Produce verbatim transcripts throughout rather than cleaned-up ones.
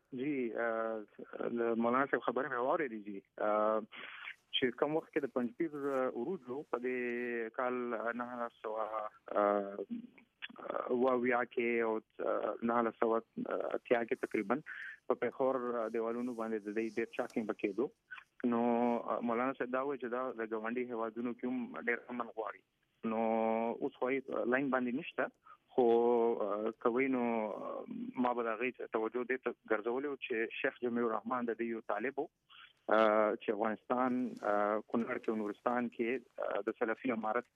جی مولانا صاحب خبره مې واورېدې جی چې کوم وخت کې د پنځپیر عروج په دې کال نه سوا واویا کې او نه سوا اتیا کې تقریبا په پیښور دیوالونو باندې د دې ډېر چاکینګ بکېدو نو مولانا صاحب دا وایي چې دا د ګاونډي هوادونو کې هم ډېر امن غواړي نو اوس خو لاین باندې نشته خو کوي نو ما به غي توجه دې ته ګرځولې چې شیخ جمیل الرحمن د دې طالبو چې افغانستان کونړ کې نورستان کې د سلفي امارت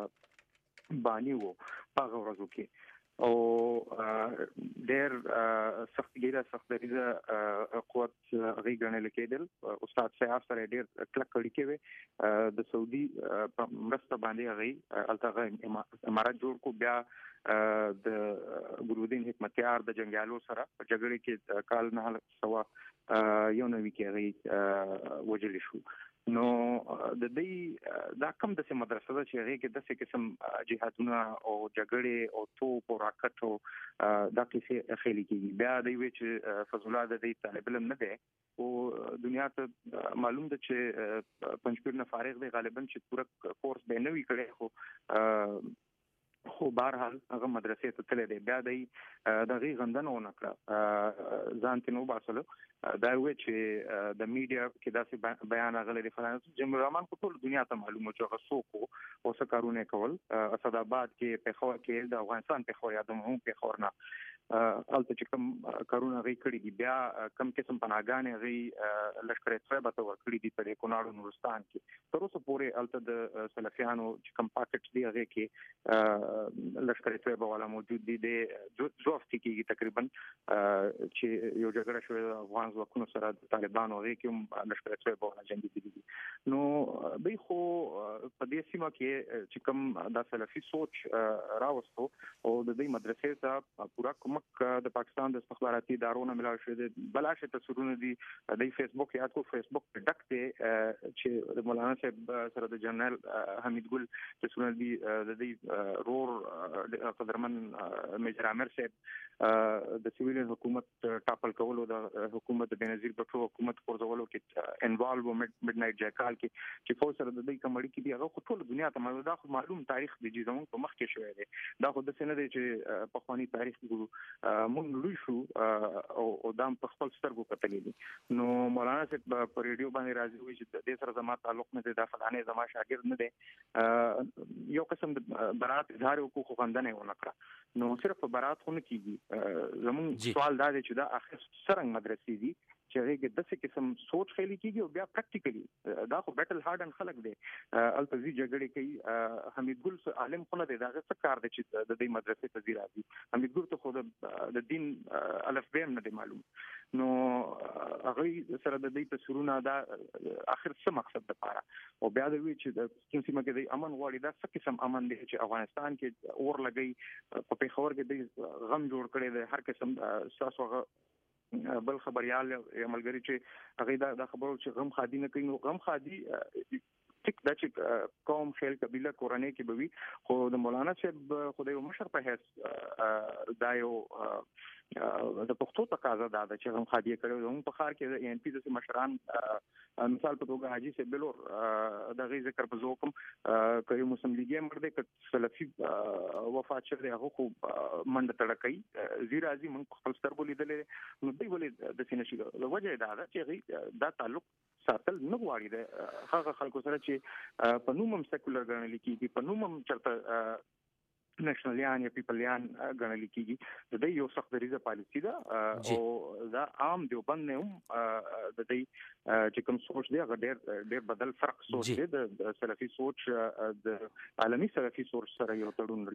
بانی وو په ورځو کې او ډېر سخت ګیره سخت دریزه قوت غي غنل کېدل استاد صاحب سره ډېر کلک کړي کې د سعودي مرسته باندې غي الته امارات جوړ کو بیا د ګورودین حکمتیار د جنگیالو سره په جګړه کې کال نه سوا یو نوي کې غي وجل شو نو د دې دا کوم د مدرسې ده چې هغه کې د څه قسم جهادونه او جګړې او توپ او راکټ او د کیسه خېلي کې بیا دی چې فضل الله د دې طالب علم نه دی او دنیا ته معلوم ده چې پنځپیر نه فارغ دی غالبا چې پوره کورس به نه وی کړي خو خو بهرحال هغه مدرسې ته تللی دی بیا دی د غي غندنه ونکړه ځان ته نو باسلو دا وی چې د میډیا کې داسې بیان غلې دی فلانه جمیل الرحمن په ټول دنیا ته معلومه چې هغه څوک او څه کارونه کول اسد آباد کې پیښور کې د افغانستان پیښور یادوم هم پیښور نه الته چې کوم کارونه غي کړی دي بیا کم قسم پناهګانې غي لشکره طیبه ته ورکړي دي په کونړ نورستان کې تر اوسه پورې الته د سلفیانو چې کوم پاکټ دی هغه کې لشکره طیبه والا موجود دي د جوفت کې تقریبا چې یو جګړه شوې د افغان ځواکونو سره د طالبانو هغه کې لشکره طیبه والا جنگي دي نو به خو په دې سیمه کې چې کوم د سلفي سوچ راوستو او د دې مدرسې ته پورا کوم د پاکستان د استخباراتي ادارو نه ملاوي شوی د بلاشه تصویرونه دي د فیسبوک یا کو فیسبوک په ډک ته چې د مولانا صاحب سره د جنرال حمید ګل تصویرونه دي د دې رور قدرمن میجر عامر صاحب د سیویل حکومت ټاپل کولو د حکومت د بنظیر بټو حکومت پرځولو کې انوالو میډ نایټ جاکال کې چې فوج سره د دې کمړی کې دی هغه ټول دنیا ته معلومه ده معلوم تاریخ دی چې زموږ په مخ کې شوی دی دا خو د سینې دی چې په خواني تاریخ ګورو مونږ لوي شو او دام په خپل سترګو کتلې دي نو مولانا صاحب په ریډیو باندې راځي وي چې د دې سره زما تعلق نه دی د فلانه زما شاګرد نه دی یو قسم د برات اظهار حقوق غندنه ونکړه نو صرف برات خو نه کیږي زمون سوال دا دی چې دا اخر څنګه مدرسې دي چې هغه د څه قسم سوچ خېلي کیږي او بیا پریکټیکلی دا خو بیٹل هارد ان خلق دی التزی جګړې کوي حمید ګل عالم خو نه دی دا څه کار دی چې د دې مدرسې ته زیرا دي حمید ګل ته خو د دین الف بیم نه دی معلوم نو هغه سره د دې تصورونه دا اخر څه مقصد د پاره او بیا د وی چې د کوم سیمه کې د امن غواړي دا څه قسم امن دی چې افغانستان کې اور لګي په پیښور کې د غم جوړ کړي د هر قسم ساسو بل خبريال عملګری چې هغه دا خبرو چې غم خادي نه کوي نو غم خادي ټیک دا چې قوم خیل قبيله کورنۍ کې بوي خو د مولانا صاحب خدای مشر په هیڅ دا یو د پښتو تقاضا دا چې غم خادي کړو زموږ په خار کې د ان پی د مشران مثال په توګه حاجی صاحب بلور د غي ذکر په زوکم کوي مسلم لیګي مرده ک سلفي وفات شوه هغه خو منډه تړکې زیرا ازي من خپل سترګو لیدلې نو دوی ولې د سینشي د وجه دا ده چې دا تعلق ساتل نه غواړي د هغه خلکو سره چې په نومم سیکولر ګڼل کیږي په نومم چرته نېشنلیان یا پیپلیان ګڼل کیږي د دې یو سخت دریزه پالیسی ده او دا عام دیوبند نه هم د دې چې کوم سوچ دی هغه ډېر ډېر بدل فرق سوچ دی د سلفي سوچ د عالمي سلفي سوچ سره یو تړون